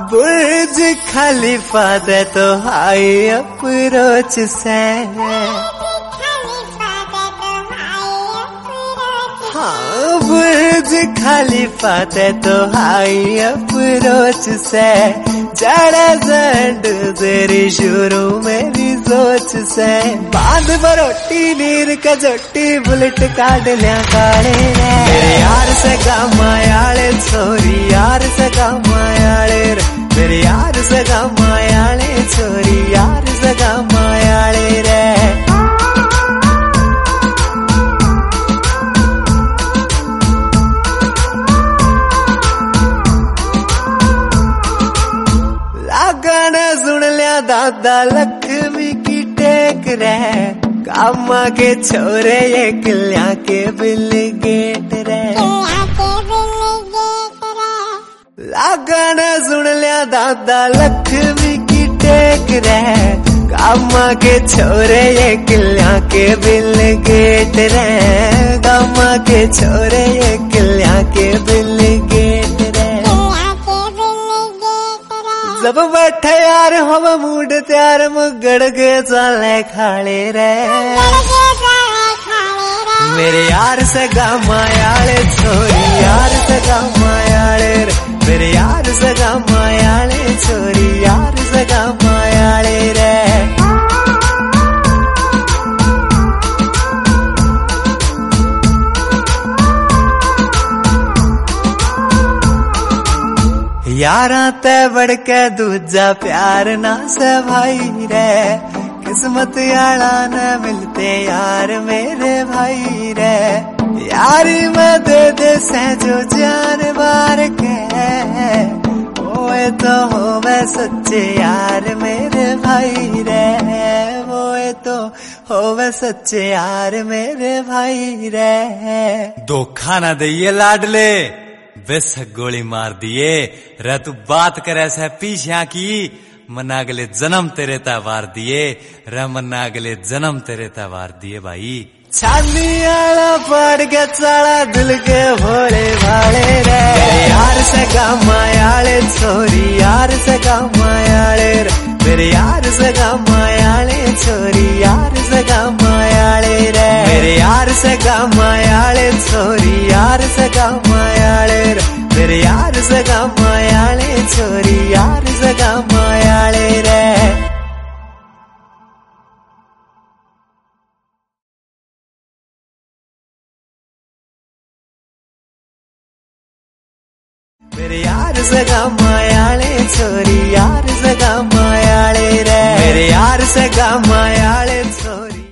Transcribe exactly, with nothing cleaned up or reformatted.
बुर्ज खलीफा दे तो high approach से, हाँ बुर्ज खलीफा दे तो हाई अप्रोच से, जड़ा जंड तेरी शुरू मेरी सोच से, बांध बरोटी नीर का जोटी बुलेट काट लिया काले रे, मेरे यार से गामायाले छोरी यार से गामायाले रे, मेरे यार से गामायाले छोरी यार से गामायाले रे। गाना सुन लिया दादा लक्ष्मी की टेक रे, कामा के छोरे ये किलिया के बिल गेट रे, गाना सुन लिया दादा लक्ष्मी की टेक रे, कामा के छोरे ये किलिया के बिल गेट रे, कामा के छोरे ये किलिया के बिल गेट रे। जब बैठे यार हम मूड त्यार मुगड़ के चाले खाले रे, मेरे यार से गामायाले छोरी यार से गामायाले रे, मेरे यार से गामायाले छोरी यार से गामायाले रे। यारा ते बढ़ के दूजा प्यार ना से भाई रे, किस्मत यारा न मिलते यार मेरे भाई रे, यारी में दे दे से जो जान बार के, ओए तो होवे सच्चे यार मेरे भाई रे, ओए तो होवे सच्चे यार मेरे भाई रे। धोखा ना दइए लाडले, बेस गोली मार दिए रे, तू बात करे से पीछा की, मना अगले जन्म तेरे तवार दिए रे, मना अगले जन्म तेरे तवार दिए भाई। छानी आला पड़ के चढ़ा दिल के भोले भाले रे, यार से गामायाले छोरी यार से गामायाले रे, मेरे यार से गामायाले छोरी यार से गामायाले रे, मेरे यार से गामायाले छोरी यार से गामायाले रे, मेरे यार से गामायाले छोरी यार से गामायाले रे। मेरे यार से गामायाले छोरी यार से गामायाले रे, मेरे यार से गामायाले।